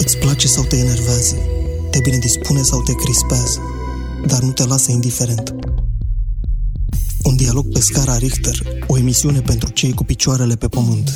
Îți place sau te enervează, te bine dispune sau te crispează, dar nu te lasă indiferent. Un dialog pe scara Richter, o emisiune pentru cei cu picioarele pe pământ.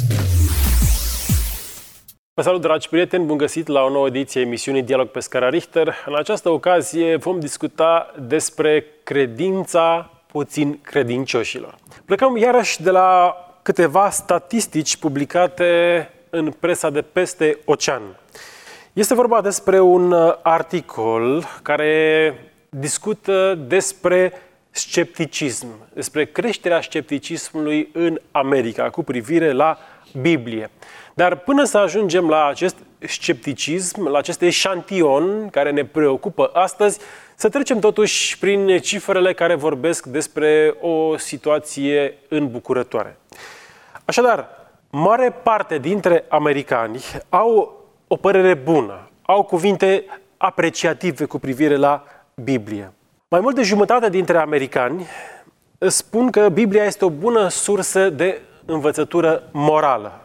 Vă salut, dragi prieteni, bun găsit la o nouă ediție a emisiunii Dialog pe scara Richter. În această ocazie vom discuta despre credința puțin credincioșilor. Plecăm iarăși de la câteva statistici publicate în presa de peste ocean. Este vorba despre un articol care discută despre scepticism, despre creșterea scepticismului în America cu privire la Biblie. Dar până să ajungem la acest scepticism, la acest eșantion care ne preocupă astăzi, să trecem totuși prin cifrele care vorbesc despre o situație îmbucurătoare. Așadar, mare parte dintre americani au o părere bună, au cuvinte apreciative cu privire la Biblie. Mai mult de jumătate dintre americani spun că Biblia este o bună sursă de învățătură morală,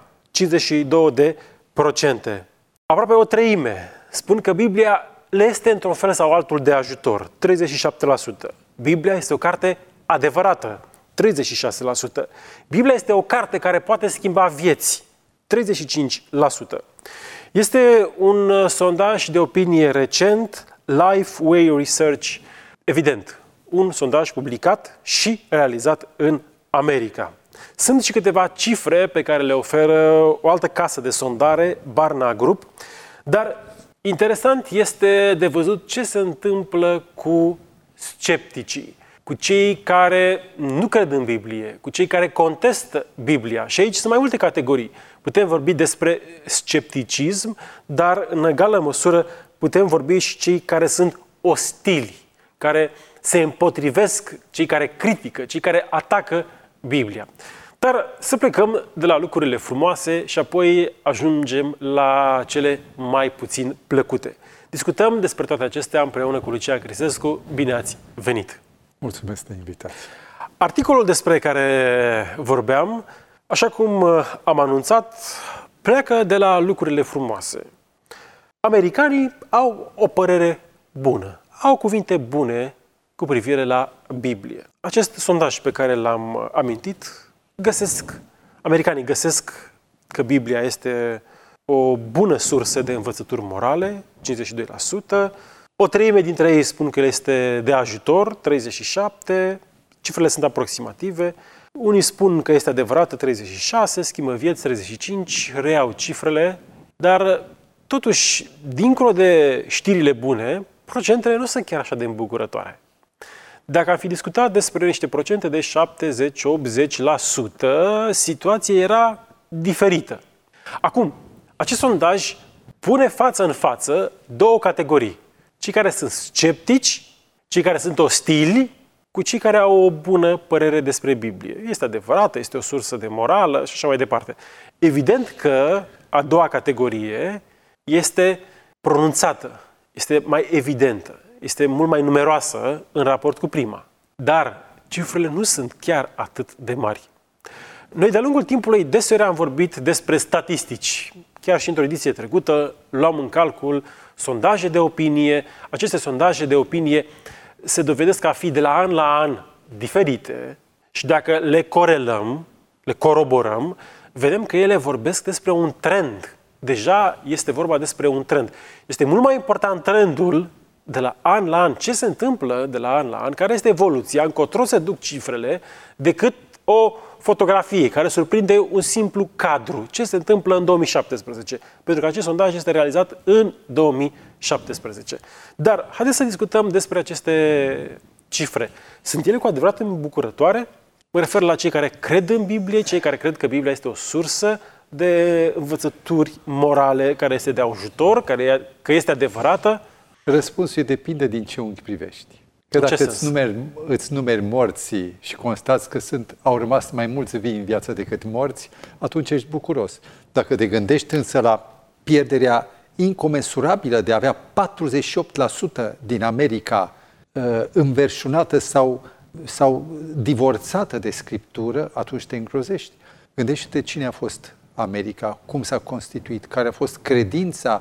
52%. Aproape o treime spun că Biblia le este într-un fel sau altul de ajutor, 37%. Biblia este o carte adevărată, 36%. Biblia este o carte care poate schimba vieți, 35%. Este un sondaj de opinie recent, Lifeway Research, evident, un sondaj publicat și realizat în America. Sunt și câteva cifre pe care le oferă o altă casă de sondare, Barna Group, dar interesant este de văzut ce se întâmplă cu scepticii, cu cei care nu cred în Biblie, cu cei care contestă Biblia. Și aici sunt mai multe categorii. Putem vorbi despre scepticism, dar în egală măsură putem vorbi și cei care sunt ostili, care se împotrivesc, cei care critică, cei care atacă Biblia. Dar să plecăm de la lucrurile frumoase și apoi ajungem la cele mai puțin plăcute. Discutăm despre toate acestea împreună cu Lucian Crisescu. Bine ați venit! Mulțumesc de invitație! Articolul despre care vorbeam, așa cum am anunțat, pleacă de la lucrurile frumoase. Americanii au o părere bună, au cuvinte bune cu privire la Biblie. Acest sondaj pe care l-am amintit, americanii găsesc că Biblia este o bună sursă de învățături morale, 52%, o treime dintre ei spun că este de ajutor, 37%, cifrele sunt aproximative, unii spun că este adevărată, 36%, schimbă vieți, 35%, reiau cifrele, dar totuși, dincolo de știrile bune, procentele nu sunt chiar așa de îmbucurătoare. Dacă am fi discutat despre niște procente de 70-80%, situația era diferită. Acum, acest sondaj pune față în față două categorii. Cei care sunt sceptici, cei care sunt ostili, cu cei care au o bună părere despre Biblie. Este adevărată, este o sursă de morală și așa mai departe. Evident că a doua categorie este pronunțată, este mai evidentă, este mult mai numeroasă în raport cu prima. Dar cifrele nu sunt chiar atât de mari. Noi, de-a lungul timpului, deseori am vorbit despre statistici. Chiar și într-o ediție trecută luam în calcul sondaje de opinie. Aceste sondaje de opinie se dovedesc a fi de la an la an diferite și dacă le corelăm, le coroborăm, vedem că ele vorbesc despre un trend. Deja este vorba despre un trend. Este mult mai important trendul de la an la an, ce se întâmplă de la an la an, care este evoluția, încotro se duc cifrele, decât o fotografie care surprinde un simplu cadru. Ce se întâmplă în 2017? Pentru că acest sondaj este realizat în 2017. Dar haideți să discutăm despre aceste cifre. Sunt ele cu adevărat îmbucurătoare? Mă refer la cei care cred în Biblie, cei care cred că Biblia este o sursă de învățături morale, care este de ajutor, că este adevărată. Răspunsul depinde din ce unghi privești. Că dacă îți numeri morții și constați că au rămas mai mulți vii în viață decât morți, atunci ești bucuros. Dacă te gândești însă la pierderea incomensurabilă de a avea 48% din America înverșunată sau divorțată de Scriptură, atunci te îngrozești. Gândește-te cine a fost America, cum s-a constituit, care a fost credința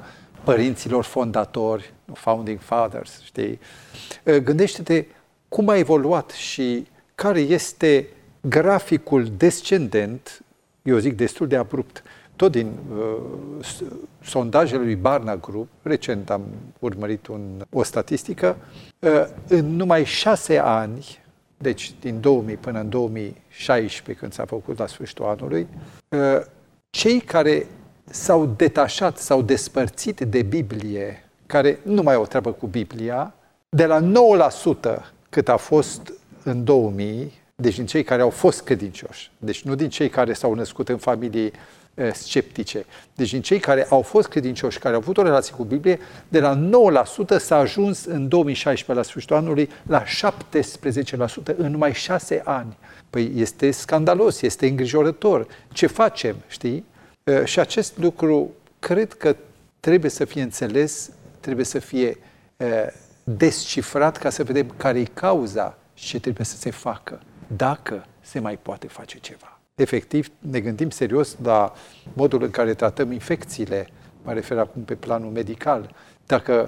părinților fondatori, founding fathers, știi? Gândește-te cum a evoluat și care este graficul descendent, eu zic destul de abrupt, tot din sondajele lui Barna Group, recent am urmărit o statistică, în numai 6 ani, deci din 2000 până în 2016, când s-a făcut la sfârșitul anului, cei care s-au detașat, s-au despărțit de Biblie, care nu mai au o treabă cu Biblia, de la 9% cât a fost în 2000, deci din cei care au fost credincioși, deci nu din cei care s-au născut în familii sceptice, deci din cei care au fost credincioși, care au avut o relație cu Biblie, de la 9% s-a ajuns în 2016, la sfârșitul anului, la 17% în numai 6 ani. Păi este scandalos, este îngrijorător. Ce facem, știi? Și acest lucru cred că trebuie să fie înțeles, trebuie să fie descifrat ca să vedem care e cauza și ce trebuie să se facă, dacă se mai poate face ceva. Efectiv, ne gândim serios la modul în care tratăm infecțiile, mă refer acum pe planul medical. Dacă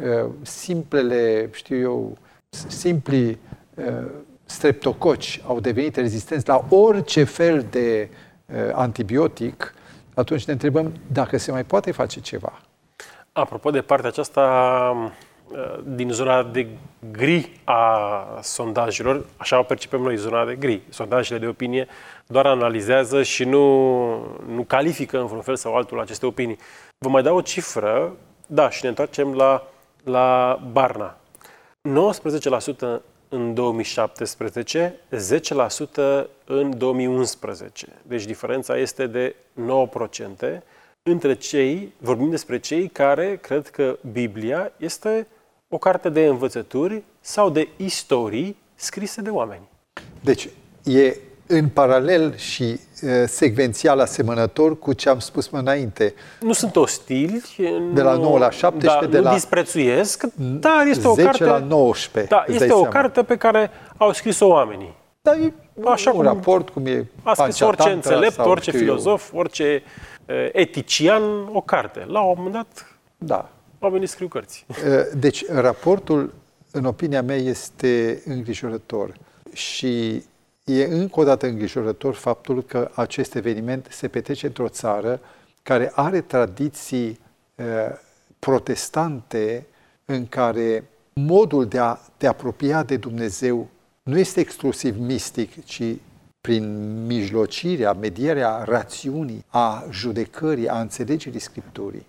simpli streptococi au devenit rezistenți la orice fel de antibiotic, atunci ne întrebăm dacă se mai poate face ceva. Apropo de partea aceasta din zona de gri a sondajelor, așa o percepem noi, zona de gri. Sondajele de opinie doar analizează și nu califică în vreun fel sau altul aceste opinii. Vă mai dau o cifră, da, și ne întoarcem la Barna. 19% în 2017, 10% în 2011. Deci diferența este de 9%. Vorbim despre cei care cred că Biblia este o carte de învățături sau de istorii scrise de oameni. Deci e în paralel și secvențial asemănător cu ce am spus mai înainte. Nu sunt ostili. De la 9 la 17, nu disprețuiesc, dar este o 10 carte... la 19. Da, este o carte pe care au scris-o oamenii. Dar e așa un raport cum e a scris orice înțelept, orice filozof, orice etician, o carte. La un moment dat, da, oamenii scriu cărți. Deci, raportul, în opinia mea, este îngrijorător. Și e încă o dată îngrijorător faptul că acest eveniment se petrece într-o țară care are tradiții protestante în care modul de a te apropia de Dumnezeu nu este exclusiv mistic, ci prin mijlocirea, medierea rațiunii, a judecării, a înțelegerii Scripturii.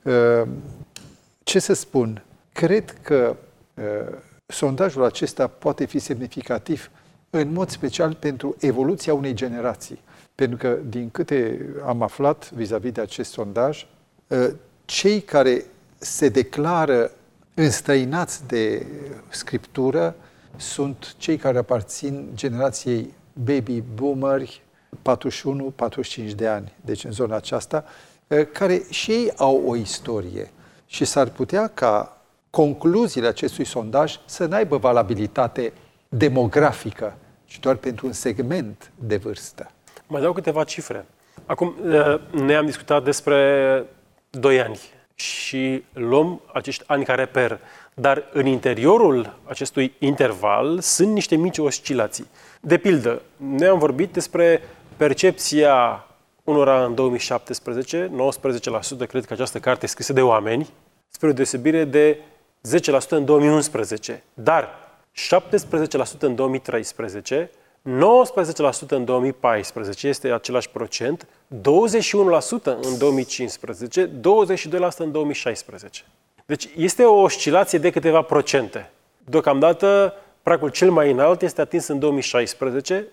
Ce să spun? Cred că sondajul acesta poate fi semnificativ în mod special pentru evoluția unei generații. Pentru că, din câte am aflat vis-a-vis de acest sondaj, cei care se declară înstrăinați de Scriptură sunt cei care aparțin generației baby boomeri, 41-45 de ani, deci în zona aceasta, care și ei au o istorie. Și s-ar putea ca concluziile acestui sondaj să n-aibă valabilitate demografică, ci doar pentru un segment de vârstă. Mai dau câteva cifre. Acum, ne am discutat despre 2 ani și luăm acești ani ca reper, dar în interiorul acestui interval sunt niște mici oscilații. De pildă, ne-am vorbit despre percepția unora în 2017, 19% cred că această carte e scrisă de oameni, spre o deosebire de 10% în 2011, dar 17% în 2013, 19% în 2014, este același procent, 21% în 2015, 22% în 2016. Deci este o oscilație de câteva procente. Deocamdată, pragul cel mai înalt este atins în 2016,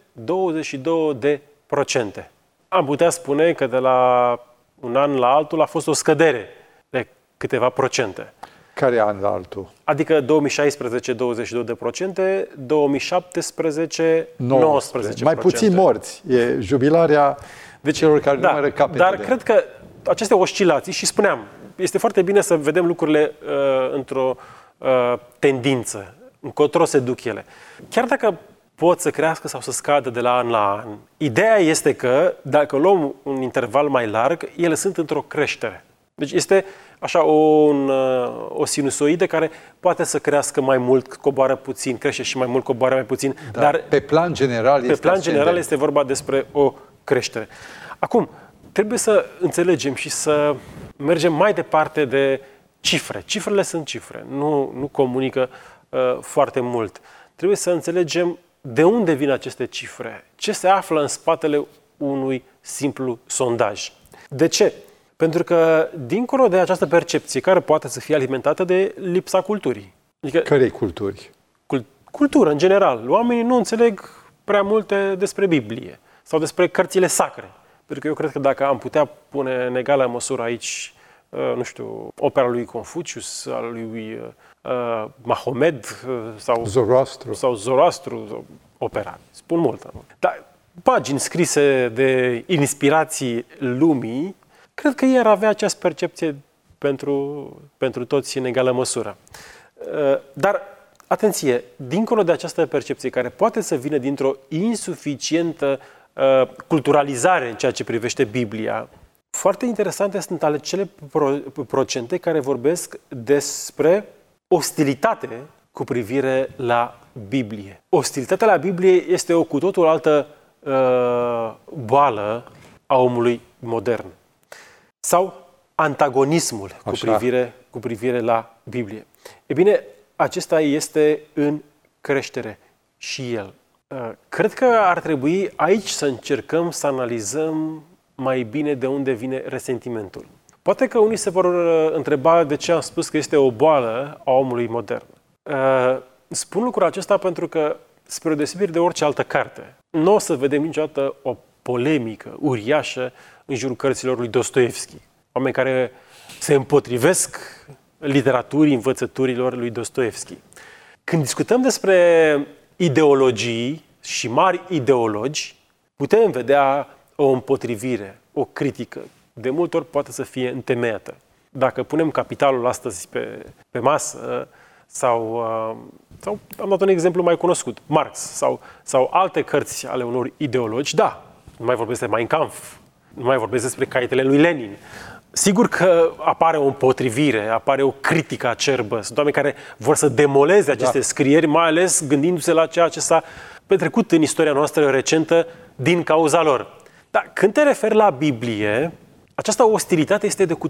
22%. Am putea spune că de la un an la altul a fost o scădere de câteva procente. Care an la altul? Adică 2016, 22%, 2017, 19%. Mai puțin morți. E jubilarea celor care numără capetele. Dar cred că aceste oscilații, și spuneam, este foarte bine să vedem lucrurile într-o tendință, încotro se duc ele. Chiar dacă pot să crească sau să scadă de la an la an, ideea este că, dacă luăm un interval mai larg, ele sunt într-o creștere. Deci este așa o sinusoidă care poate să crească mai mult, coboară puțin, crește și mai mult, coboară mai puțin. Dar pe plan general este vorba despre o creștere. Acum, trebuie să înțelegem și să mergem mai departe de cifre. Cifrele sunt cifre, nu comunică foarte mult. Trebuie să înțelegem de unde vin aceste cifre, ce se află în spatele unui simplu sondaj. De ce? Pentru că, dincolo de această percepție, care poate să fie alimentată de lipsa culturii. Adică, cărei culturi? Cultură, în general. Oamenii nu înțeleg prea multe despre Biblie sau despre cărțile sacre. Pentru că eu cred că dacă am putea pune în egală măsură aici, nu știu, opera lui Confucius, a lui Mahomed sau Zoroastru, opera. Spun mult. Dar pagini scrise de inspirații lumii, cred că ei ar avea această percepție pentru toți în egală măsură. Dar, atenție, dincolo de această percepție, care poate să vină dintr-o insuficientă culturalizare în ceea ce privește Biblia, foarte interesante sunt acele procente care vorbesc despre ostilitate cu privire la Biblie. Ostilitatea la Biblie este o cu totul altă boală a omului modern. Sau antagonismul cu privire la Biblie. E bine, acesta este în creștere și el. Cred că ar trebui aici să încercăm să analizăm mai bine de unde vine resentimentul. Poate că unii se vor întreba de ce am spus că este o boală a omului modern. Spun lucrul acesta pentru că, spre deosebire de orice altă carte, nu o să vedem niciodată o polemică uriașă în jurul cărților lui Dostoevski. Oameni care se împotrivesc literaturii, învățăturilor lui Dostoevski. Când discutăm despre ideologii și mari ideologi, putem vedea o împotrivire, o critică. De multe ori poate să fie întemeiată. Dacă punem Capitalul astăzi pe masă, sau am dat un exemplu mai cunoscut, Marx, sau alte cărți ale unor ideologi, da, nu mai vorbesc de Mein Kampf, nu mai vorbesc despre caietele lui Lenin. Sigur că apare o împotrivire, apare o critică acerbă. Sunt oameni care vor să demoleze aceste scrieri, mai ales gândindu-se la ceea ce s-a petrecut în istoria noastră recentă din cauza lor. Dar când te referi la Biblie, această ostilitate este de cu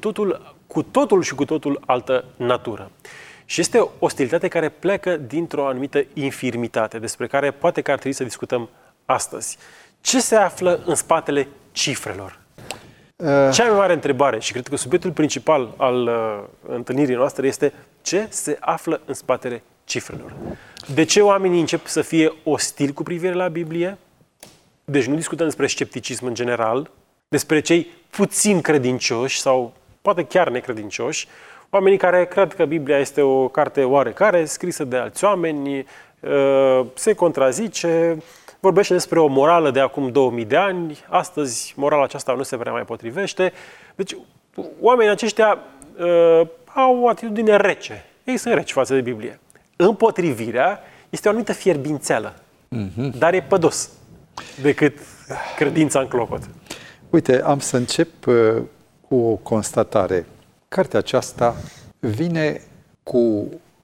totul altă natură. Și este o ostilitate care pleacă dintr-o anumită infirmitate, despre care poate că ar trebui să discutăm astăzi. Ce se află în spatele cifrelor? Cea mai mare întrebare, și cred că subiectul principal al întâlnirii noastre este ce se află în spatele cifrelor. De ce oamenii încep să fie ostili cu privire la Biblie? Deci nu discutăm despre scepticism în general, despre cei puțin credincioși sau poate chiar necredincioși, oamenii care cred că Biblia este o carte oarecare, scrisă de alți oameni, se contrazice, vorbește despre o morală de acum 2000 de ani, astăzi morala aceasta nu se prea mai potrivește. Deci oamenii aceștia au o atitudine rece. Ei sunt reci față de Biblie. Împotrivirea este o anumită fierbințeală, dar e pădos decât credința în clopot. Uite, am să încep cu o constatare. Cartea aceasta vine cu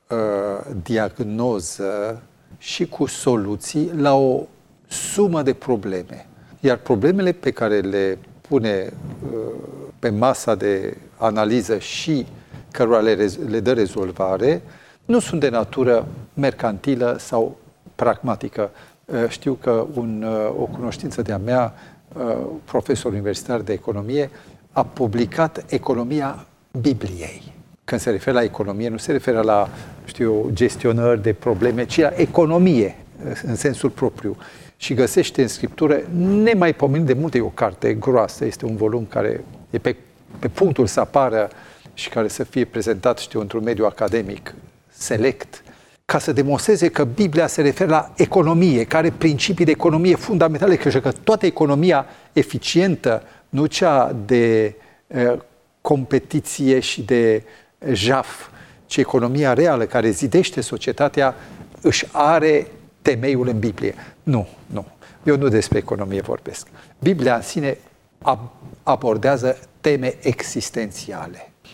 diagnoză și cu soluții la o sumă de probleme. Iar problemele pe care le pune pe masa de analiză și cărora le dă rezolvare, nu sunt de natură mercantilă sau pragmatică. Știu că o cunoștință de-a mea, profesor universitar de economie, a publicat Economia Bibliei. Când se referă la economie, nu se referă la, gestionări de probleme, ci la economie, în sensul propriu. Și găsește în scriptură, nemaipomenit de multe, e o carte groasă, este un volum care e pe punctul să apară și care să fie prezentat, într-un mediu academic select, ca să demonstreze că Biblia se referă la economie, care are principii de economie fundamentale, că toată economia eficientă, nu cea de competiție și de jaf, ci economia reală care zidește societatea, își are temeiul în Biblie. Nu. Eu nu despre economie vorbesc. Biblia în sine abordează teme existențiale.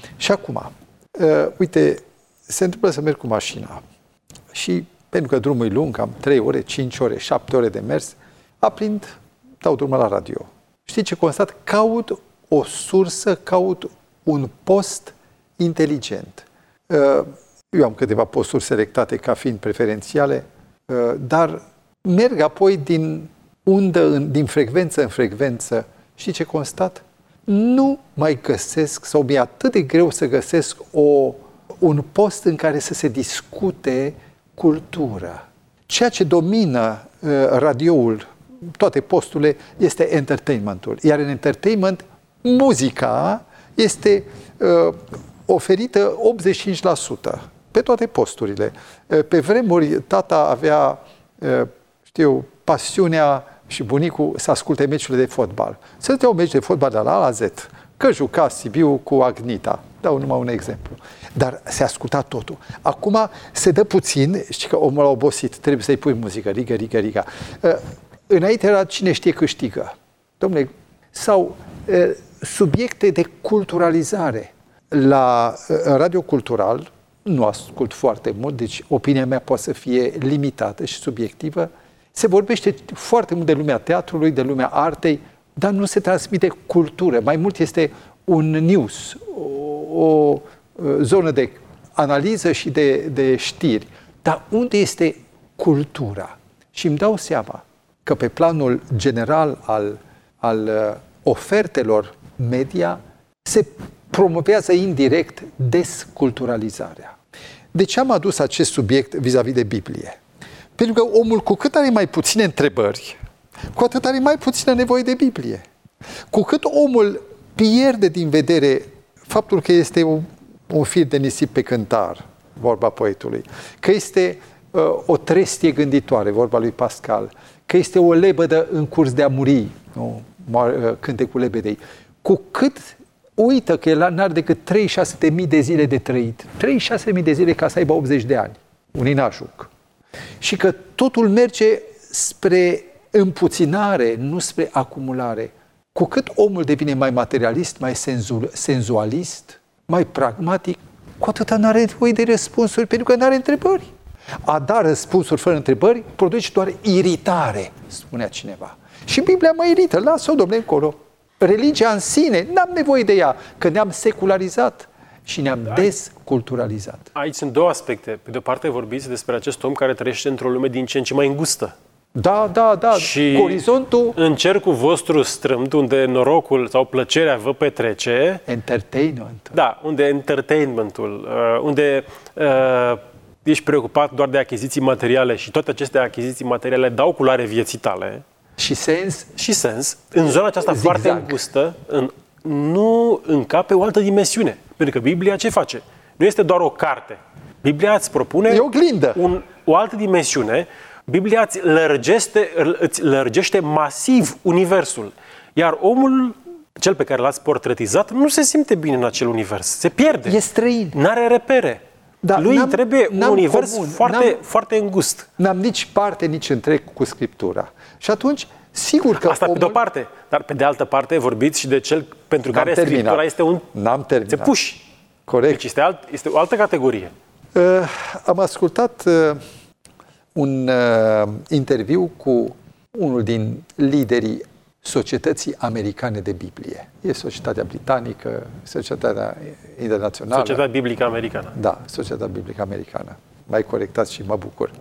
Și acum, uite, se întâmplă să merg cu mașina și pentru că drumul e lung, am 3 ore, 5 ore, 7 ore de mers, aprind, dau drumul la radio. Știi ce constat? Caut o sursă, caut un post inteligent. Eu am câteva posturi selectate ca fiind preferențiale, dar merg apoi din undă, din frecvență în frecvență. Știi ce constat? Nu mai găsesc, sau mi-e atât de greu să găsesc un post în care să se discute cultură. Ceea ce domină radioul, toate posturile, este entertainmentul. Iar în entertainment, muzica este oferită 85% pe toate posturile. Pe vremuri, tata avea, pasiunea și bunicul să asculte meciurile de fotbal. Se dădea un meci de fotbal de la A la Z, că juca Sibiu cu Agnita. Dau numai un exemplu. Dar se asculta totul. Acum se dă puțin, știi că omul a obosit, trebuie să-i pui muzică, riga. Înainte era cine știe câștigă. Dom'le, sau subiecte de culturalizare. La Radio Cultural, nu ascult foarte mult, deci opinia mea poate să fie limitată și subiectivă, se vorbește foarte mult de lumea teatrului, de lumea artei, dar nu se transmite cultură. Mai mult este un news, o zonă de analiză și de știri. Dar unde este cultura? Și îmi dau seama că pe planul general al ofertelor media se promovează indirect desculturalizarea. De ce am adus acest subiect vis-a-vis de Biblie? Pentru că omul, cu cât are mai puține întrebări, cu atât are mai puțină nevoie de Biblie. Cu cât omul pierde din vedere faptul că este un fir de nisip pe cântar, vorba poetului, că este o trestie gânditoare, vorba lui Pascal, că este o lebădă în curs de a muri, cântecul lebedei, cu cât uită că el n-are decât 36.000 de zile de trăit, 36.000 de zile ca să aibă 80 de ani, un inajuc. Și că totul merge spre împuținare, nu spre acumulare. Cu cât omul devine mai materialist, mai senzualist, mai pragmatic, cu atâta n-are nevoie de răspunsuri, pentru că n-are întrebări. A da răspunsuri fără întrebări produce doar iritare, spunea cineva. Și Biblia mă irită, lasă-o, dom'le, încolo. Religia în sine, n-am nevoie de ea, că ne-am secularizat și ne-am desculturalizat. Aici sunt două aspecte. Pe de o parte vorbiți despre acest om care trăiește într-o lume din ce în ce mai îngustă. Da. Și orizontul... în cercul vostru strâmt, unde norocul sau plăcerea vă petrece... Entertainment. Da, unde entertainmentul, unde ești preocupat doar de achiziții materiale și toate aceste achiziții materiale dau culoare vieții tale. Și sens. În zona aceasta foarte îngustă, nu încape o altă dimensiune. Pentru că Biblia ce face? Nu este doar o carte. Biblia îți propune o altă dimensiune. Biblia îți lărgește masiv universul. Iar omul, cel pe care l-ați portretizat, nu se simte bine în acel univers. Se pierde. E străin. N-are repere. Da, lui trebuie un univers foarte îngust. N-am nici parte, nici întreg cu Scriptura. Și atunci, sigur că asta pe de-o parte. Dar pe de altă parte vorbiți și de cel pentru care Scriptura este un țepuș. Corect. Deci este o altă categorie. Am ascultat un interviu cu unul din liderii Societății Americane de Biblie. E Societatea Britanică, Societatea Internațională. Societatea Biblică Americană. Da, Societatea Biblică Americană. M-ai corectat și mă bucur.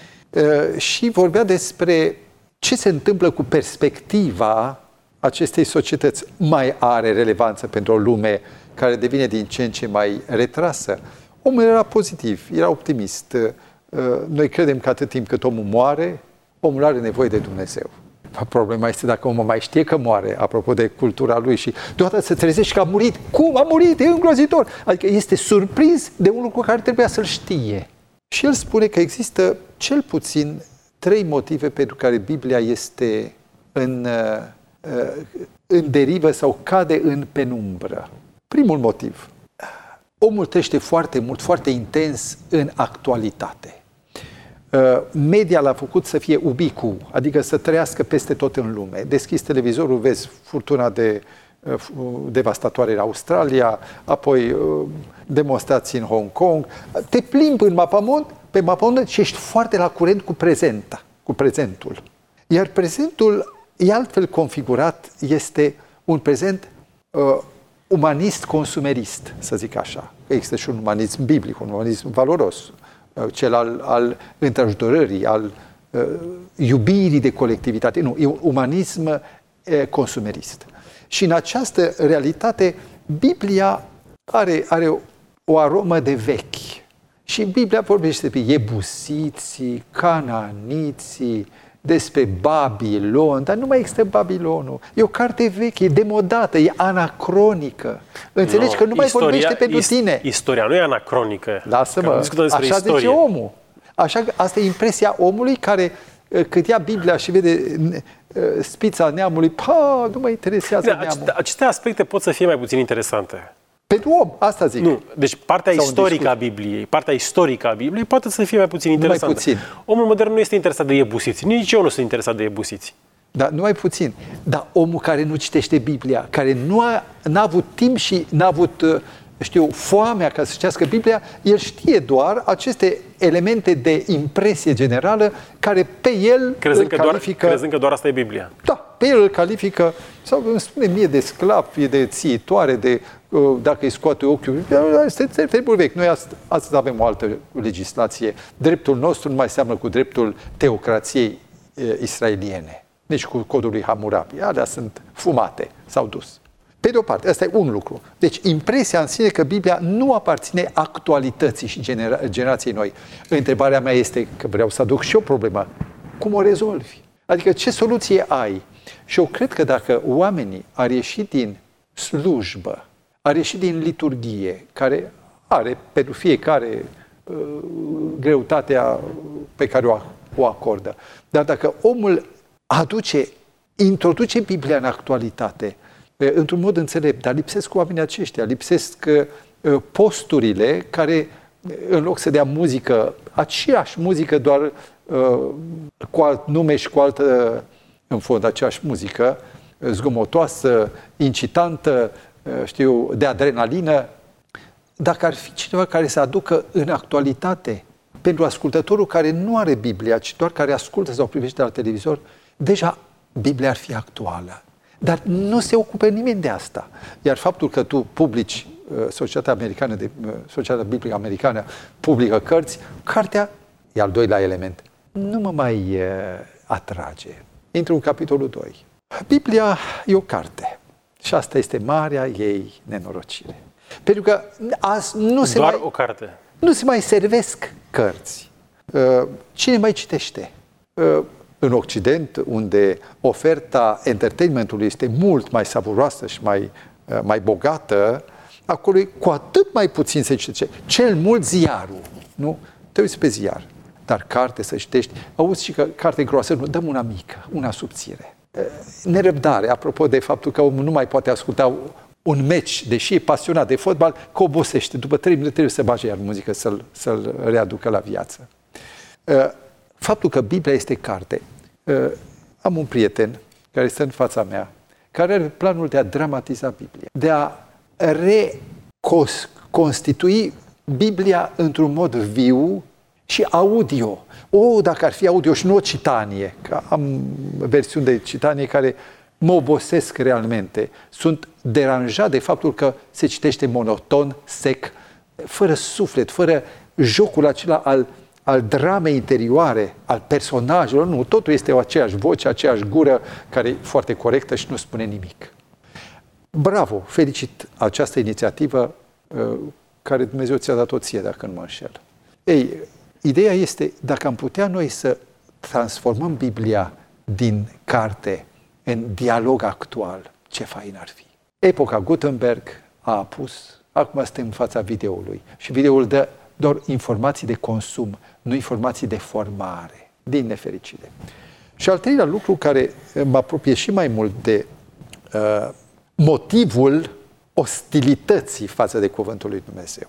Și vorbea despre ce se întâmplă cu perspectiva acestei societăți. Mai are relevanță pentru o lume care devine din ce în ce mai retrasă. Omul era pozitiv, era optimist. Noi credem că atât timp cât omul moare, omul are nevoie de Dumnezeu. Problema este dacă omul mai știe că moare, apropo de cultura lui, și deodată se trezește că a murit. Cum a murit? E îngrozitor! Adică este surprins de un lucru care trebuia să-l știe. Și el spune că există cel puțin 3 motive pentru care Biblia este în derivă sau cade în penumbră. Primul motiv. Omul trăiește foarte mult, foarte intens în actualitate. Media l-a făcut să fie ubicu, adică să trăiască peste tot în lume. Deschizi televizorul, vezi furtuna de devastatoare în Australia, apoi demonstrații în Hong Kong. Te plimbi pe mapamond și ești foarte la curent cu prezentul. Iar prezentul e altfel configurat, este un prezent umanist consumerist, să zic așa. Există și un umanism biblic, un umanism valoros, cel al întrajutorării, al iubirii de colectivitate. Nu, e un umanism consumerist. Și în această realitate, Biblia are o aromă de vechi. Și Biblia vorbește despre Iebusiții, Cananiții, despre Babilon, dar nu mai există Babilonul. E o carte veche, e demodată, e anacronică. Înțelegi că nu mai vorbește pentru tine. Istoria nu e anacronică. Lasă-mă, așa zice omul. Asta e impresia omului care, cât ia Biblia și vede spița neamului, nu mă interesează neamul. Aceste aspecte pot să fie mai puțin interesante. Pentru om, asta zic. Nu, deci partea istorică a Bibliei, poate să fie mai puțin interesantă. Mai puțin. Omul modern nu este interesat de Iebusiți. Nici eu nu sunt interesat de Iebusiți. Dar numai puțin. Dar omul care nu citește Biblia, care n-a avut timp și n-a avut, foamea ca să citească Biblia, el știe doar aceste elemente de impresie generală care pe el îl califică... Crezând că doar asta e Biblia. Da, pe el îl califică, sau îmi spune mie de sclav, de țiitoare, de dacă îi scoate ochiul, este treburi vechi. Noi astăzi avem o altă legislație. Dreptul nostru nu mai seamănă cu dreptul teocrației israeliene. Nici cu codul lui Hammurabi. Alea sunt fumate, s-au dus. Pe de o parte, ăsta e un lucru. Deci impresia în sine că Biblia nu aparține actualității și generației noi. Întrebarea mea este, că vreau să aduc și o problemă, cum o rezolvi? Adică ce soluție ai? Și eu cred că dacă oamenii ar ieși din slujbă, ar ieși din liturghie, care are pentru fiecare greutatea pe care o acordă, dar dacă omul introduce Biblia în actualitate, într-un mod înțelept, dar lipsesc oamenii aceștia, lipsesc posturile care, în loc să dea muzică, aceeași muzică, doar cu alt nume și cu altă, în fond, aceeași muzică, zgomotoasă, incitantă, de adrenalină, dacă ar fi cineva care să aducă în actualitate pentru ascultătorul care nu are Biblia, ci doar care ascultă sau privește la televizor, deja Biblia ar fi actuală. Dar nu se ocupă nimeni de asta. Iar faptul că tu publici, Societatea Biblică Americană publică cărți, cartea, e al doilea element, nu mă mai atrage. Intru în capitolul 2. Biblia e o carte. Și asta este marea ei nenorocire. Pentru că azi nu se mai servesc cărți. Cine mai citește? În Occident, unde oferta entertainmentului este mult mai savuroasă și mai bogată, acolo cu atât mai puțin se citește. Cel mult ziarul. Nu? Te uiți pe ziar. Dar carte să citești. Auzi și că carte groasă, nu, dăm una mică, una subțire. Nerăbdare, apropo de faptul că omul nu mai poate asculta un meci, deși e pasionat de fotbal, că obosește. După 3 minute trebuie să bage iar muzică să-l readucă la viață. Faptul că Biblia este carte. Am un prieten care stă în fața mea, care are planul de a dramatiza Biblia, de a reconstitui Biblia într-un mod viu și audio. Dacă ar fi audio și nu o citanie, că am versiuni de citanie care mă obosesc realmente. Sunt deranjat de faptul că se citește monoton, sec, fără suflet, fără jocul acela al dramei interioare, al personajelor. Nu, totul este o aceeași voce, aceeași gură, care e foarte corectă și nu spune nimic. Bravo, felicit această inițiativă care Dumnezeu ți-a dat-o ție, dacă nu mă înșel. Ei, ideea este, dacă am putea noi să transformăm Biblia din carte în dialog actual, ce fain ar fi. Epoca Gutenberg a apus, acum suntem în fața videoului și videoul dă doar informații de consum, nu informații de formare, din nefericire. Și al treilea lucru care mă apropie și mai mult de motivul ostilității față de Cuvântul lui Dumnezeu.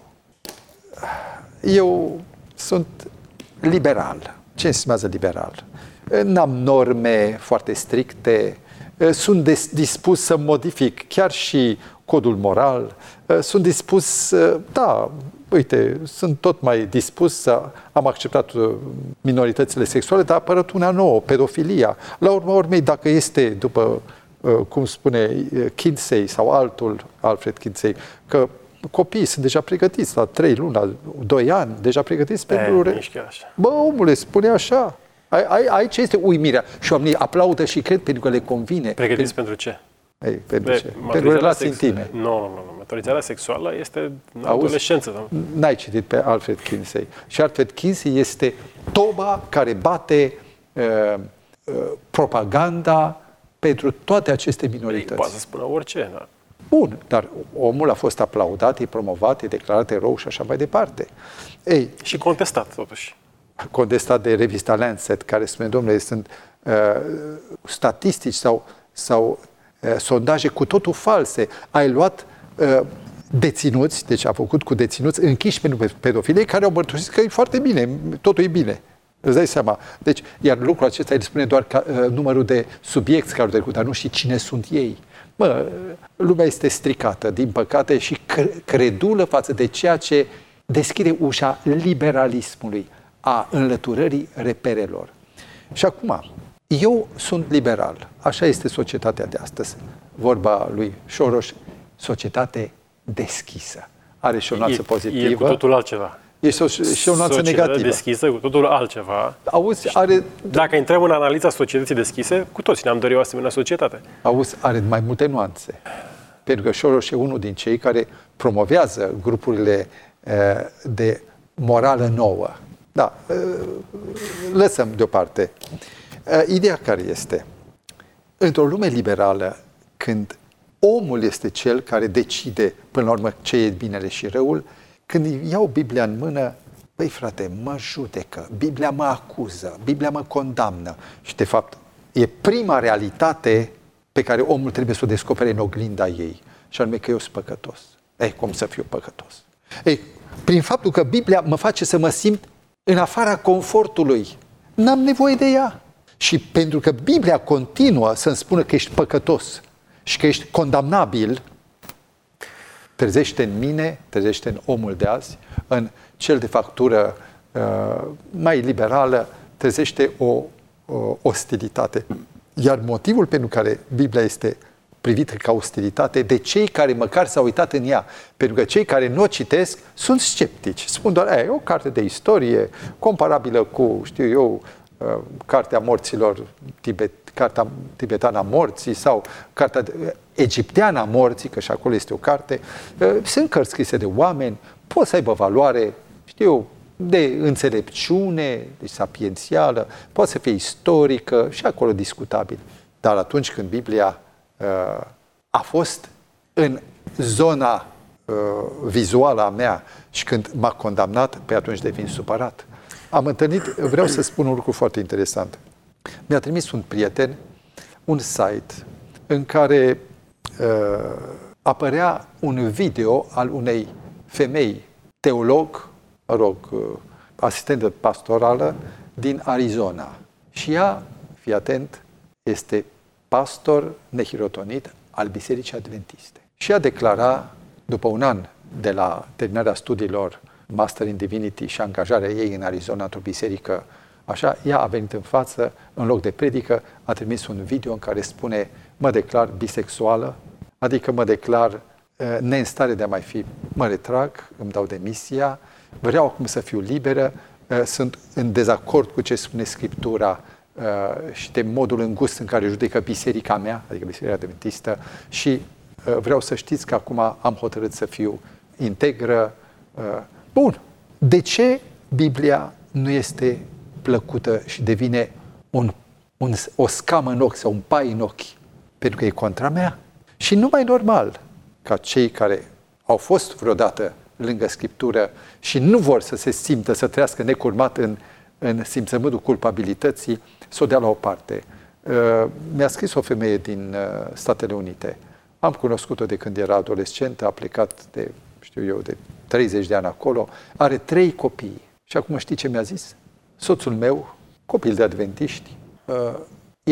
Eu sunt liberal. Ce înseamnă liberal? N-am norme foarte stricte, sunt dispus să modific chiar și codul moral, sunt dispus, uite, sunt tot mai dispus am acceptat minoritățile sexuale, dar a apărut una nouă, pedofilia. La urma urmei, dacă este, după cum spune Kinsey sau Alfred Kinsey, că copiii sunt deja pregătiți la 3 luni, la 2 ani, deja pregătiți pentru... Nici chiar așa. Bă, omule, spune așa. Aici este uimirea. Și oamenii aplaudă și cred pentru că le convine. Pregătiți pentru ce? Pentru ce? Pentru relații intime. Nu. Maturizarea sexuală este în adolescență. N-ai citit pe Alfred Kinsey. Și Alfred Kinsey este toba care bate propaganda pentru toate aceste minorități. Poate să spună orice, da. Bun, dar omul a fost aplaudat, e promovat, e declarat erou și așa mai departe. Și contestat, totuși. Contestat de revista Lancet, care spune, domnule, sunt statistici sau sondaje cu totul false. Ai luat deținuți, deci a făcut cu deținuți închiși pentru pedofilie, care au mărturisit că e foarte bine, totul e bine. Îți dai seama. Deci, iar lucrul acesta îi spune doar numărul de subiecti care au trecut, dar nu și cine sunt ei. Lumea este stricată, din păcate, și credulă față de ceea ce deschide ușa liberalismului, a înlăturării reperelor. Și acum, eu sunt liberal. Așa este societatea de astăzi. Vorba lui Soros, societate deschisă. Are și o nuanță pozitivă. E cu totul altceva. E și o nuanță negativă. Deschisă, cu totul altceva. Auzi, dacă intrăm în analiza societății deschise, cu toți ne-am dorit o asemenea societate. Auzi, are mai multe nuanțe. Pentru că Soros e unul din cei care promovează grupurile de morală nouă. Da, lăsăm deoparte. Ideea care este? Într-o lume liberală, când omul este cel care decide până la urmă ce e binele și răul, când iau Biblia în mână, băi frate, mă judecă, Biblia mă acuză, Biblia mă condamnă. Și de fapt, e prima realitate pe care omul trebuie să o descopere în oglinda ei. Și anume că eu sunt păcătos. Cum să fiu păcătos? Prin faptul că Biblia mă face să mă simt în afara confortului. N-am nevoie de ea. Și pentru că Biblia continuă să-mi spună că ești păcătos și că ești condamnabil, trezește în mine, trezește în omul de azi, în cel de factură mai liberală, trezește o ostilitate. Iar motivul pentru care Biblia este privită ca ostilitate de cei care măcar s-au uitat în ea, pentru că cei care nu o citesc sunt sceptici. Spun doar, e o carte de istorie comparabilă cu, știu eu, Cartea Morților, Cartea Tibetană a Morții sau Cartea Egipteană a Morții, că și acolo este o carte. Sunt cărți scrise de oameni, pot să aibă valoare, știu eu, de înțelepciune, de sapiențială, poate să fie istorică și acolo discutabil. Dar atunci când Biblia a fost în zona vizuală a mea și când m-a condamnat, pe atunci devin supărat. Am întâlnit, vreau să spun un lucru foarte interesant. Mi-a trimis un prieten un site în care apărea un video al unei femei, teolog, asistentă pastorală din Arizona. Și ea, fii atent, este pastor nehirotonit al Bisericii Adventiste. Și ea declara, după un an de la terminarea studiilor Master in Divinity și angajarea ei în Arizona într-o biserică, așa, ea a venit în față, în loc de predică, a trimis un video în care spune: mă declar bisexuală, adică mă declar ne în stare de a mai fi, mă retrag, îmi dau demisia, vreau acum să fiu liberă, sunt în dezacord cu ce spune Scriptura și de modul îngust în care judecă biserica mea, adică Biserica Adventistă, și vreau să știți că acum am hotărât să fiu integră. Bun. De ce Biblia nu este plăcută și devine o scamă în ochi sau un pai în ochi? Pentru că e contra mea. Și nu mai normal ca cei care au fost vreodată lângă Scriptură și nu vor să se simtă, să trăiască necurmat în simțământul culpabilității, să o dea la o parte. Mi-a scris o femeie din Statele Unite. Am cunoscut-o de când era adolescentă, a plecat de, știu eu, de 30 de ani acolo, are 3 copii. Și acum știi ce mi-a zis? Soțul meu, copil de adventiști, e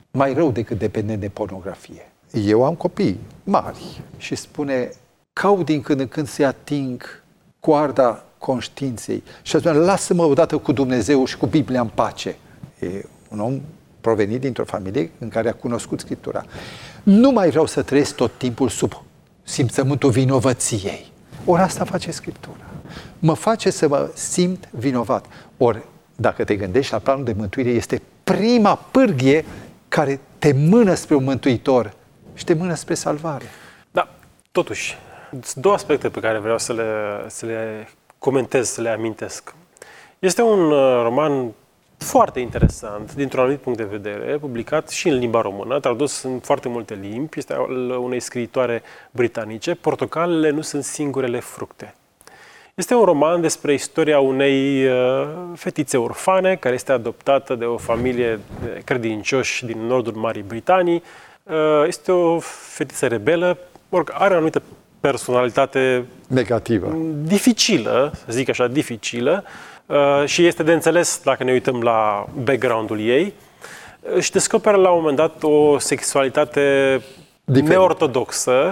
mai rău decât dependent de pornografie. Eu am copii mari și spune, caut din când în când să-i ating coarda conștiinței și spune, lasă-mă odată cu Dumnezeu și cu Biblia în pace. E un om provenit dintr-o familie în care a cunoscut Scriptura. Nu mai vreau să trăiesc tot timpul sub simțământul vinovăției. Ori asta face Scriptura. Mă face să mă simt vinovat. Ori, dacă te gândești la planul de mântuire, este prima pârghie care te mână spre un mântuitor și te mână spre salvare. Da, totuși, sunt două aspecte pe care vreau să le comentez, să le amintesc. Este un roman foarte interesant, dintr-un anumit punct de vedere, publicat și în limba română, tradus în foarte multe limbi, este al unei scriitoare britanice, Portocalele nu sunt singurele fructe. Este un roman despre istoria unei fetițe orfane, care este adoptată de o familie de credincioși din nordul Marii Britanii. Este o fetiță rebelă, are o anumită personalitate negativă, dificilă, să zic așa, dificilă, și este de înțeles dacă ne uităm la background-ul ei. Își descoperă la un moment dat o sexualitate neortodoxă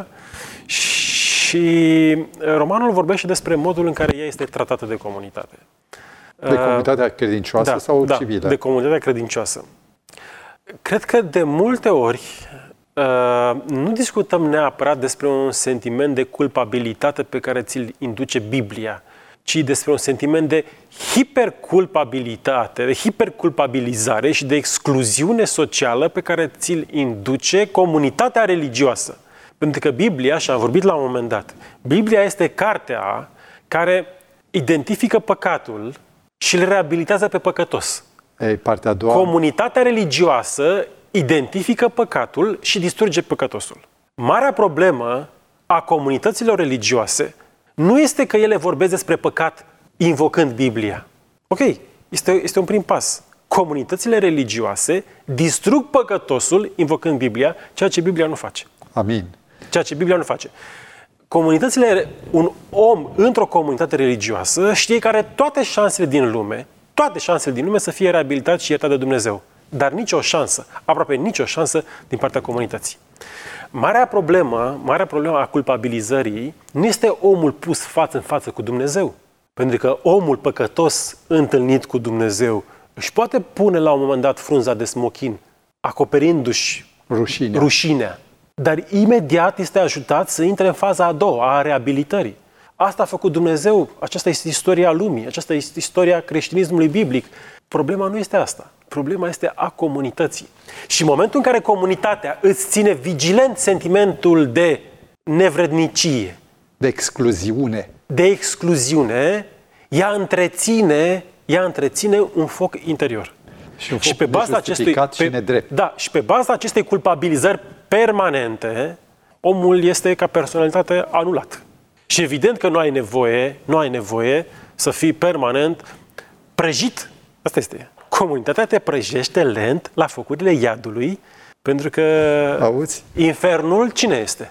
și romanul vorbește despre modul în care ea este tratată de comunitate. De comunitatea credincioasă sau civilă? Da, de comunitatea credincioasă. Cred că de multe ori nu discutăm neapărat despre un sentiment de culpabilitate pe care ți-l induce Biblia, ci despre un sentiment de hiperculpabilitate, de hiperculpabilizare și de excluziune socială pe care ți-l induce comunitatea religioasă. Pentru că Biblia, și am vorbit la un moment dat, Biblia este cartea care identifică păcatul și îl reabilitează pe păcătos. Ei, partea a doua. Comunitatea religioasă identifică păcatul și distruge păcătosul. Marea problemă a comunităților religioase nu este că ele vorbesc despre păcat invocând Biblia. Ok, este un prim pas. Comunitățile religioase distrug păcătosul invocând Biblia, ceea ce Biblia nu face. Amin. Ceea ce Biblia nu face. Un om într-o comunitate religioasă știe că are toate șansele din lume să fie reabilitat și iertat de Dumnezeu. Dar aproape nicio șansă din partea comunității. Marea problemă a culpabilizării nu este omul pus față în față cu Dumnezeu. Pentru că omul păcătos întâlnit cu Dumnezeu își poate pune la un moment dat frunza de smochin, acoperindu-și rușinea. Dar imediat este ajutat să intre în faza a doua, a reabilitării. Asta a făcut Dumnezeu, aceasta este istoria lumii, aceasta este istoria creștinismului biblic. Problema nu este asta. Problema este a comunității. Și în momentul în care comunitatea îți ține vigilent sentimentul de nevrednicie, de excluziune, ea întreține un foc interior. Și pe baza și pe baza acestei culpabilizări permanente, omul este ca personalitate anulat. Și evident că nu ai nevoie să fii permanent prăjit. Asta este. Comunitatea te prăjește lent la focurile iadului, pentru că infernul cine este?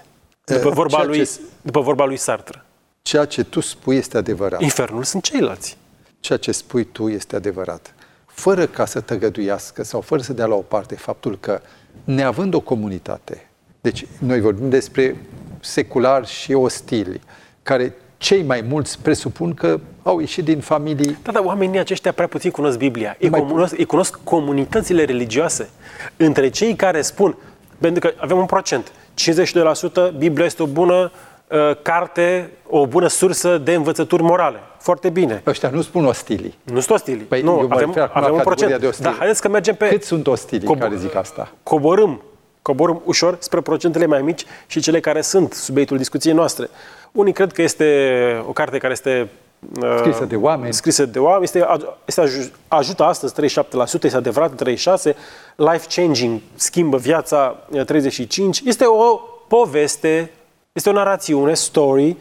După vorba lui Sartre. Ceea ce tu spui este adevărat. Infernul sunt ceilalți. Ceea ce spui tu este adevărat. Fără ca să tăgăduiască sau fără să dea la o parte faptul că, neavând o comunitate, deci noi vorbim despre seculari și ostili, care cei mai mulți presupun că au ieșit din familii. Da, dar oamenii aceștia prea puțin cunosc Biblia. Ei cunosc comunitățile religioase. Între cei care spun, pentru că avem un procent, 52% Biblia este o bună carte, o bună sursă de învățături morale. Foarte bine. Ăștia nu spun ostilii. Nu sunt ostilii. Păi nu, avem un procent. Da, haideți că mergem pe... Cât sunt ostilii care zic asta? Coborâm ușor spre procentele mai mici și cele care sunt subiectul discuției noastre. Unii cred că este o carte care este scrisă de oameni, ajută astăzi 37%, este adevărat 36%, life-changing, schimbă viața 35%, este o poveste, este o narațiune, story,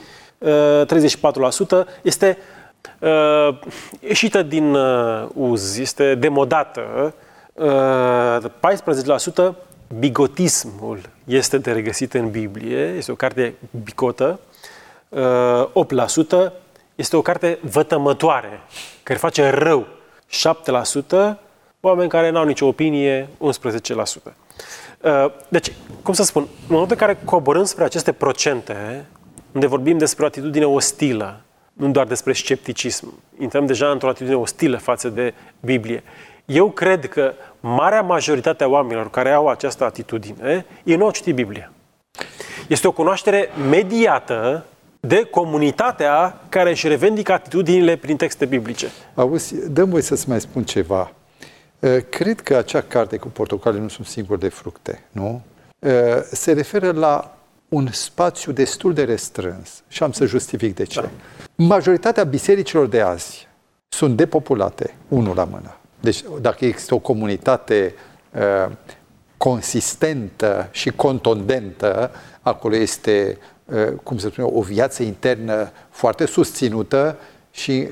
34%, este ieșită din uz, este demodată, 14%, bigotismul este de regăsit în Biblie, este o carte bicotă, 8% este o carte vătămătoare, care face rău, 7%, oameni care n-au nicio opinie, 11%. Deci, cum să spun, în momentul în care coborâm spre aceste procente, unde vorbim despre o atitudine ostilă, nu doar despre scepticism, intrăm deja într-o atitudine ostilă față de Biblie. Eu cred că marea majoritate a oamenilor care au această atitudine, ei nu au citit Biblia. Este o cunoaștere mediată de comunitatea care își revendică atitudinile prin texte biblice. Auzi, dă-mi voi să-ți mai spun ceva. Cred că acea carte cu portocale nu sunt singuri de fructe, nu? Se referă la un spațiu destul de restrâns și am să justific de ce. Da. Majoritatea bisericilor de azi sunt depopulate, unul la mână. Deci dacă există o comunitate consistentă și contundentă, acolo este, cum să spun, o viață internă foarte susținută și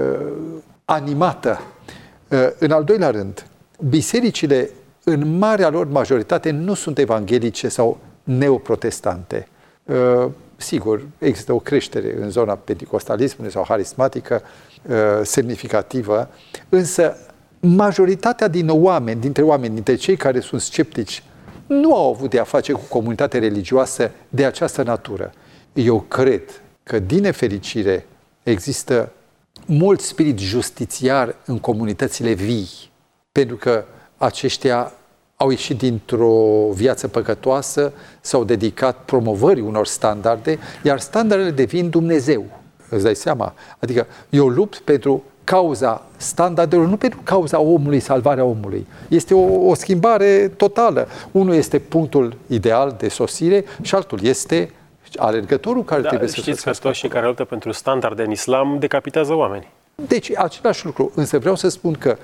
animată. În al doilea rând, bisericile, în marea lor majoritate, nu sunt evanghelice sau neoprotestante. Sigur, există o creștere în zona penticostalismului sau harismatică semnificativă, însă majoritatea dintre cei care sunt sceptici nu au avut de a face cu comunitatea religioasă de această natură. Eu cred că, din nefericire, există mult spirit justițiar în comunitățile vii, pentru că aceștia au ieșit dintr-o viață păcătoasă, s-au dedicat promovării unor standarde, iar standardele devin Dumnezeu. Îți dai seama? Adică eu lupt pentru cauza standardelor, nu pentru cauza omului, salvarea omului. Este o schimbare totală. Unul este punctul ideal de sosire și altul este alergătorul care trebuie să știți că toți și care luptă pentru standarde în islam decapitează oameni. Deci, același lucru. Însă vreau să spun că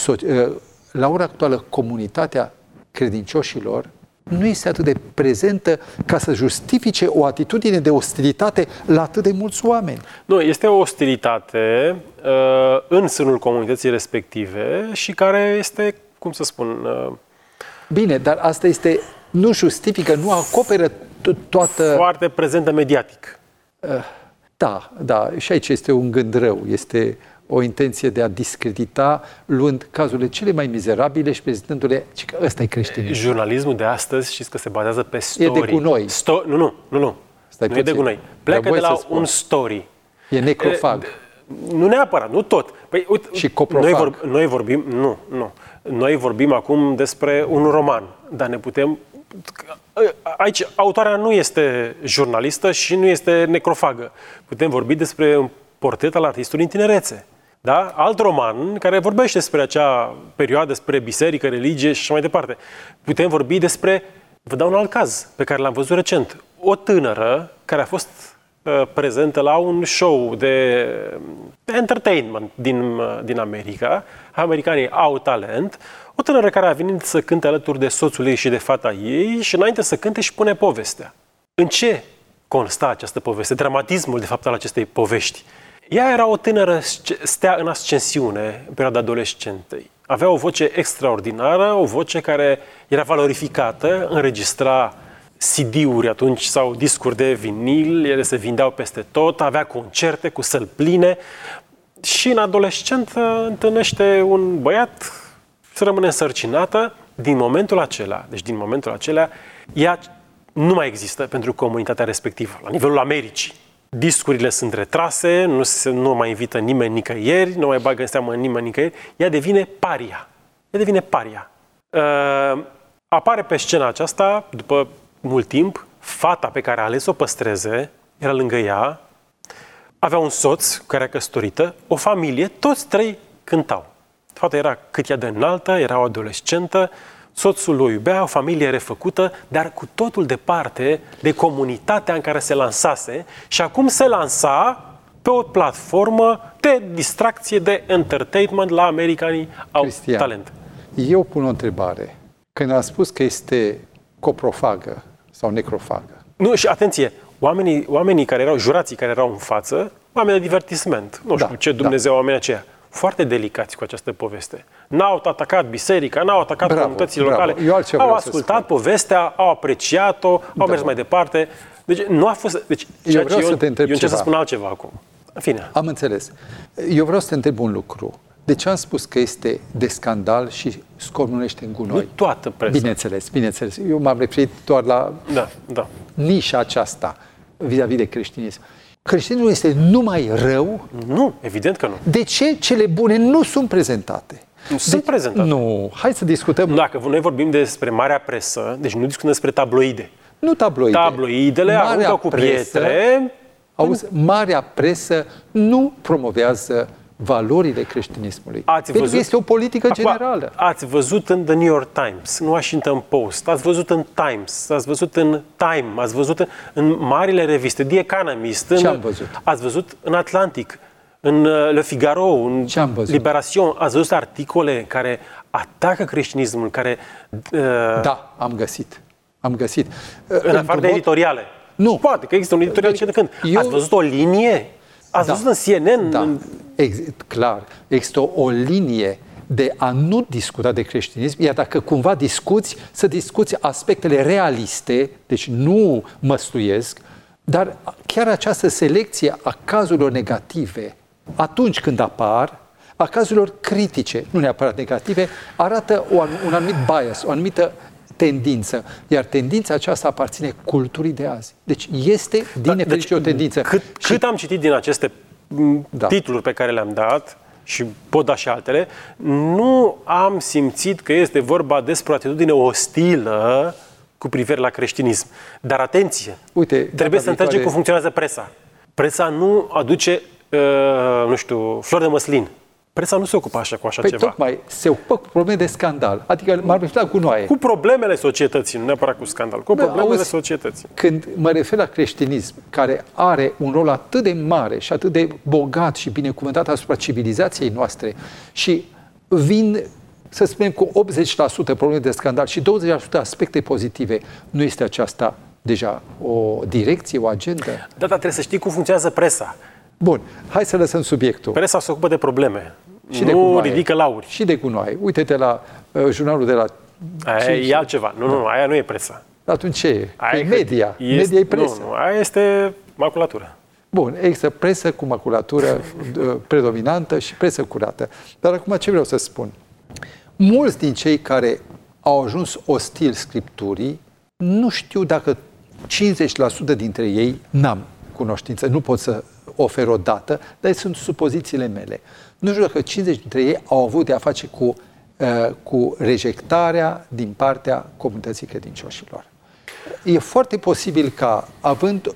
la ora actuală comunitatea credincioșilor nu este atât de prezentă ca să justifice o atitudine de ostilitate la atât de mulți oameni. Nu, este o ostilitate în sânul comunității respective și care este, cum să spun... Bine, dar asta este, nu justifică, nu acoperă toată... Foarte prezentă mediatic. Da, și aici este un gând rău, este o intenție de a discredita, luând cazurile cele mai mizerabile și prezentându-le că ăsta e creștinism. Jurnalismul de astăzi, știți că se bazează pe story. E de gunoi. Nu. Nu e de gunoi. Pleacă de la un story. E necrofag. Nu neapărat, nu tot. Păi, uite, și coprofag. Noi vorbim, nu. Noi vorbim acum despre un roman, dar ne putem... Aici, autoarea nu este jurnalistă și nu este necrofagă. Putem vorbi despre un portret al artistului în tinerețe. Da? Alt roman care vorbește despre acea perioadă, despre biserică, religie și așa mai departe. Putem vorbi despre, vă dau un alt caz pe care l-am văzut recent. O tânără care a fost prezentă la un show de entertainment din America. Americanii au talent. O tânără care a venit să cânte alături de soțul ei și de fata ei și înainte să cânte și pune povestea. În ce consta această poveste? Dramatismul, de fapt, al acestei povești. Ea era o tânără stea în ascensiune în perioada adolescentei. Avea o voce extraordinară, o voce care era valorificată, înregistra CD-uri atunci sau discuri de vinil, ele se vindeau peste tot, avea concerte cu săli pline și în adolescentă întâlnește un băiat, se rămâne însărcinată. Din momentul acela, ea nu mai există pentru comunitatea respectivă, la nivelul Americii. Discurile sunt retrase, nu mai invită nimeni nicăieri, nu mai bagă în seamă nimeni nicăieri, ea devine paria. Apare pe scena aceasta, după mult timp, fata pe care a ales să o păstreze, era lângă ea, avea un soț care era căsătorită, o familie, toți trei cântau. Fata era cât ea de înaltă, era o adolescentă, soțul o iubea, o familie refăcută, dar cu totul departe de comunitatea în care se lansase și acum se lansa pe o platformă de distracție, de entertainment. La americanii au Cristian, talent. Eu pun o întrebare. Când am spus că este coprofagă sau necrofagă. Nu, și atenție, oamenii care erau, jurații care erau în față, oameni de divertisment, nu știu ce Dumnezeu oamenii aceia, foarte delicați cu această poveste. N-au atacat biserica, n-au atacat comunitățile locale, au ascultat povestea, au apreciat-o, au mers mai departe. Deci nu a fost... Deci, eu vreau să te întreb ceva. Să spun altceva acum. În fine. Am înțeles. Eu vreau să te întreb un lucru. De ce am spus că este de scandal și scormonește în gunoi? Nu toată presa. Bineînțeles. Eu m-am referit doar la nișa aceasta vis-a-vis de creștinism. Creștinismul este numai rău? Nu, evident că nu. De ce cele bune nu sunt prezentate? Sunt prezentate. Nu, hai să discutăm. Dacă noi vorbim despre marea presă, deci nu discutăm despre tabloide. Nu tabloide. Tabloidele aruncă cu pietre. Auzi, marea presă nu promovează valorile creștinismului. Pentru că este o politică generală. Ați văzut în The New York Times, în Washington Post, ați văzut în Times, ați văzut în Time, ați văzut în marile reviste, The Economist. Ce am văzut? Ați văzut în Atlantic, în Le Figaro, în Libération, ați văzut articole care atacă creștinismul, care... Da, am găsit. În afară de editoriale. Nu. Poate că există un editorial ce de când. Ați văzut o linie? Ați văzut în CNN? Da, clar. Există o linie de a nu discuta de creștinism, iar dacă cumva discuți, să discuți aspectele realiste, deci nu măsluiesc, dar chiar această selecție a cazurilor negative, atunci când apar, a cazurilor critice, nu neapărat negative, arată un anumit bias, o anumită tendință, iar tendința aceasta aparține culturii de azi. Deci este, din nefericire, o tendință. Cât am citit din aceste titluri pe care le-am dat, și pot da și altele, nu am simțit că este vorba despre o atitudine ostilă cu privire la creștinism. Dar atenție, trebuie să înțelegem cum funcționează presa. Presa nu aduce, flori de măslin. Presa nu se ocupă așa cu așa ceva. Tocmai se ocupă cu probleme de scandal. Adică m-ar referi la gunoaie. Cu problemele societății, nu neapărat cu scandal, cu problemele societății. Când mă refer la creștinism, care are un rol atât de mare și atât de bogat și binecuvântat asupra civilizației noastre și vin, să spunem, cu 80% probleme de scandal și 20% aspecte pozitive, nu este aceasta deja o direcție, o agendă? Da, dar trebuie să știi cum funcționează presa. Bun, hai să lăsăm subiectul. Presa se ocupă de probleme. Și de gunoaie. Ridică lauri. Și de gunoaie. Uite-te la jurnalul de la... Aia e altceva. Nu, aia nu e presa. Atunci ce e? E media. Media e presă. Nu, aia este maculatură. Bun, există presă cu maculatură predominantă și presă curată. Dar acum ce vreau să spun? Mulți din cei care au ajuns ostil Scripturii, nu știu dacă 50% dintre ei, n-am cunoștință, nu pot să ofer o dată, dar sunt supozițiile mele. Nu știu dacă 50 dintre ei au avut de a face cu rejectarea din partea comunității credincioșilor. E foarte posibil ca, având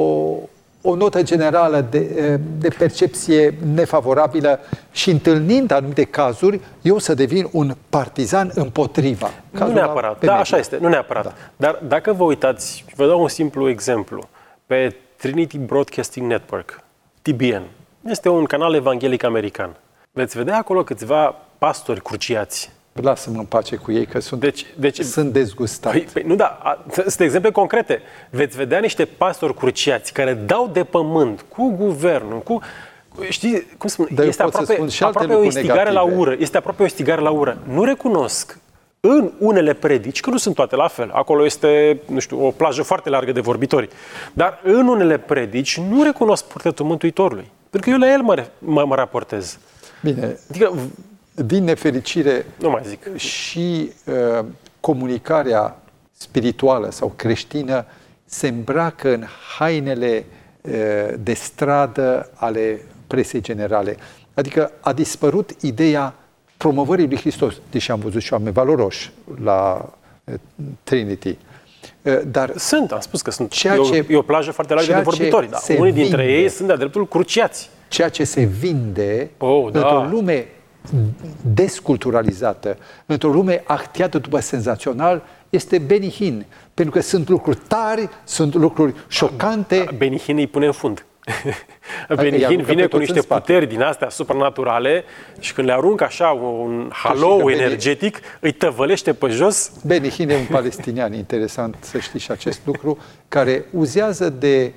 o notă generală de percepție nefavorabilă și întâlnind anumite cazuri, eu să devin un partizan împotriva. Nu neapărat, da, așa este, nu neapărat. Da. Dar dacă vă uitați, vă dau un simplu exemplu, pe Trinity Broadcasting Network, TBN, este un canal evanghelic american. Veți vedea acolo câțiva pastori cruciați. Lasă-mă în pace cu ei, că sunt dezgustat. Nu, da, sunt exemple concrete. Veți vedea niște pastori cruciați care dau de pământ cu guvernul, cu... Știi, cum spun? Este aproape o instigare la ură. Este aproape o instigare la ură. Nu recunosc în unele predici, că nu sunt toate la fel, acolo este, o plajă foarte largă de vorbitori, dar în unele predici nu recunosc purtătul Mântuitorului. Pentru că eu la el mă raportez. Bine, adică, din nefericire, nu mai zic. Și comunicarea spirituală sau creștină se îmbracă în hainele de stradă ale presei generale. Adică a dispărut ideea promovării lui Hristos, deși am văzut și oameni valoroși la Trinity. Dar am spus că sunt. E o plajă foarte largă de vorbitori, dar unii dintre ei sunt de-a dreptul cruciați. Ceea ce se vinde într-o lume desculturalizată, într-o lume actiată după senzațional, este benihin. Pentru că sunt lucruri tari, sunt lucruri șocante. Benihin îi pune în fund. Benihin vine cu niște puteri din astea supranaturale și când le aruncă așa un halou energetic, îi tăvălește pe jos. Benihin e un palestinian, interesant să știi și acest lucru, care uzează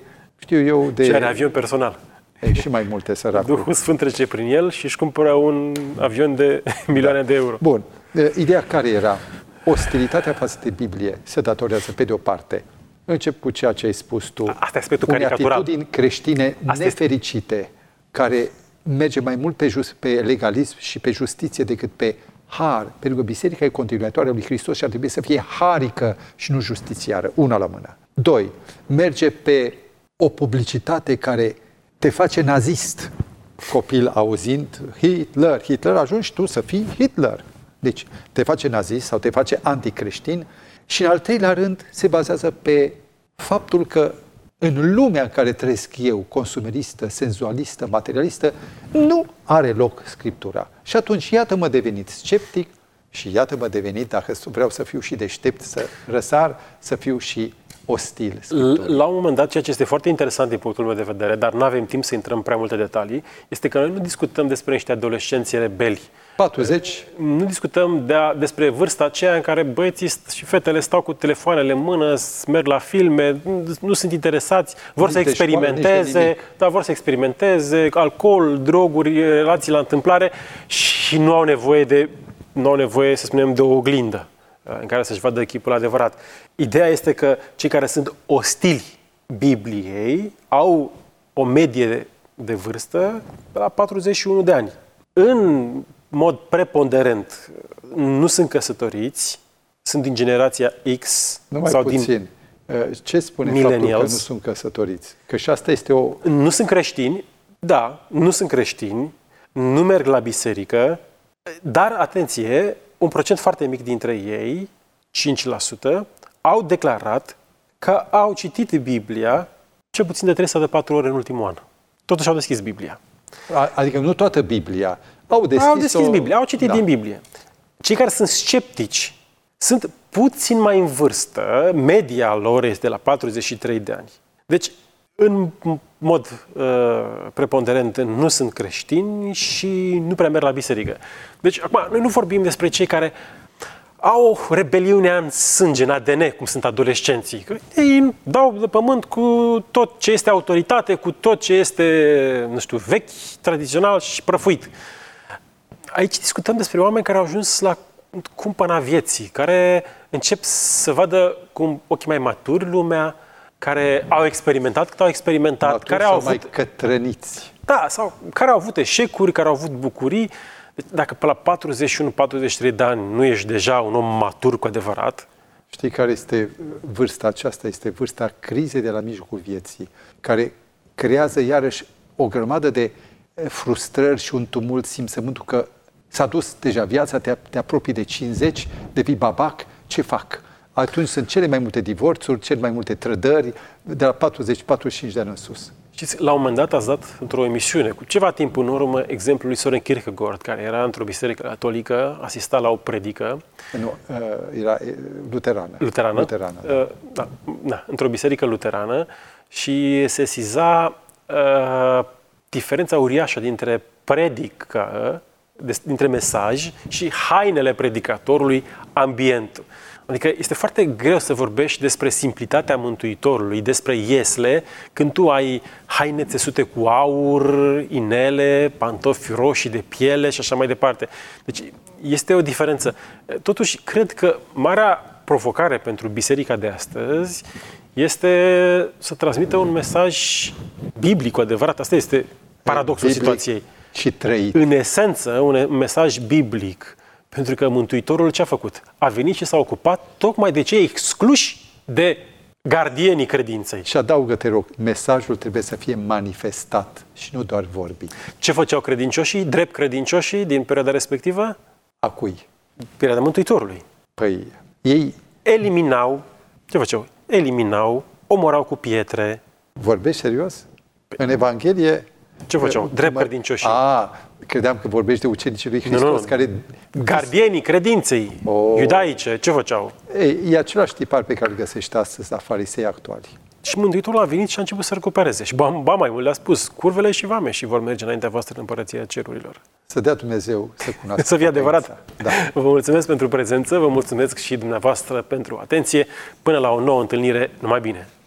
și are avion personal. Și mai multe, săracuri. Duhul Sfânt trece prin el și își cumpără un avion de milioane de euro. Bun. Ideea care era? Ostilitatea față de Biblie se datorează, pe de o parte, încep cu ceea ce ai spus tu, asta e aspectul caricatural. Atitudini creștine nefericite, care merge mai mult pe legalism și pe justiție decât pe har, pentru că biserica e continuatoare a lui Hristos și ar trebui să fie harică și nu justițiară, una la mână. 2. Merge pe o publicitate care te face nazist. Copil auzind Hitler, ajungi tu să fii Hitler. Deci te face nazist sau te face anticreștin și în al treilea rând se bazează pe faptul că în lumea în care trăiesc eu, consumeristă, senzualistă, materialistă, nu are loc Scriptura. Și atunci iată-mă devenit sceptic și iată-mă devenit, dacă vreau să fiu și deștept, să răsar, să fiu și ostil Scripturii. La un moment dat, ceea ce este foarte interesant din punctul meu de vedere, dar nu avem timp să intrăm prea multe detalii, este că noi nu discutăm despre niște adolescenți rebeli. 40. Nu discutăm despre vârsta aceea în care băieții și fetele stau cu telefoanele în mână, merg la filme, nu sunt interesați, vor să experimenteze, vor să experimenteze, alcool, droguri, relații la întâmplare și nu au nevoie, să spunem, de o oglindă în care să-și vadă chipul adevărat. Ideea este că cei care sunt ostili Bibliei au o medie de vârstă la 41 de ani. În mod preponderent, nu sunt căsătoriți, sunt din generația X sau din ce spune faptul că nu sunt căsătoriți? Că și asta este o... Nu sunt creștini, nu sunt creștini, nu merg la biserică, dar, atenție, un procent foarte mic dintre ei, 5%, au declarat că au citit Biblia cel puțin de 3 sau de 4 ore în ultimul an. Totuși au deschis Biblia. Adică nu toată Biblia. Au deschis Biblia, au citit din Biblie. Cei care sunt sceptici sunt puțin mai în vârstă, media lor este de la 43 de ani. Deci, în mod preponderent, nu sunt creștini și nu prea merg la biserică. Deci, acum, noi nu vorbim despre cei care au o rebeliune în sânge, în ADN, cum sunt adolescenții. Că ei dau de pământ cu tot ce este autoritate, cu tot ce este, vechi, tradițional și prăfuit. Aici discutăm despre oameni care au ajuns la cumpăna vieții, care încep să vadă cu ochii mai maturi lumea, care au experimentat cât au experimentat, maturi care au avut mai cătrăniți. Da, sau care au avut eșecuri, care au avut bucurii. Deci, dacă pe la 41-43 de ani nu ești deja un om matur cu adevărat. Știi care este vârsta aceasta? Este vârsta crizei de la mijlocul vieții, care creează iarăși o grămadă de frustrări și un tumult, simțământul că s-a dus deja viața, te apropii de 50, devii babac, ce fac? Atunci sunt cele mai multe divorțuri, cele mai multe trădări, de la 40-45 de ani în sus. Știți, la un moment dat ați dat într-o emisiune, cu ceva timp în urmă, exemplul lui Soren Kierkegaard, care era într-o biserică catolică, asista la o predică. Nu, era luterană. Luterană? Da, într-o biserică luterană și se sesiza diferența uriașă dintre predică, dintre mesaj și hainele predicatorului, ambientul. Adică este foarte greu să vorbești despre simplitatea Mântuitorului, despre iesle, când tu ai haine țesute cu aur, inele, pantofi roșii de piele și așa mai departe. Deci este o diferență. Totuși, cred că marea provocare pentru biserica de astăzi este să transmită un mesaj biblic cu adevărat. Asta este paradoxul situației. Și trăit. În esență, un mesaj biblic. Pentru că Mântuitorul ce a făcut? A venit și s-a ocupat tocmai de cei excluși de gardienii credinței. Și adaugă, te rog, mesajul trebuie să fie manifestat și nu doar vorbit. Ce făceau credincioșii, drept credincioșii din perioada respectivă? A cui? Perioada Mântuitorului. Păi, ei... Eliminau, ce făceau? Eliminau, omorau cu pietre. Vorbești serios? În Evanghelie... Ce făceau? Drept credincioșii. Credeam că vorbești de ucenicii lui Hristos, care... Gardienii credinței iudaice, ce făceau? E același tipar pe care îl găsești astăzi la farisei actuali. Și Mântuitorul a venit și a început să recupereze. Și ba mai mult le-a spus, curvele și vame și vor merge înaintea voastră în împărăția cerurilor. Să dea Dumnezeu să cunoască. Să fie adevărat. Da. Vă mulțumesc pentru prezență, vă mulțumesc și dumneavoastră pentru atenție. Până la o nouă întâlnire, numai bine!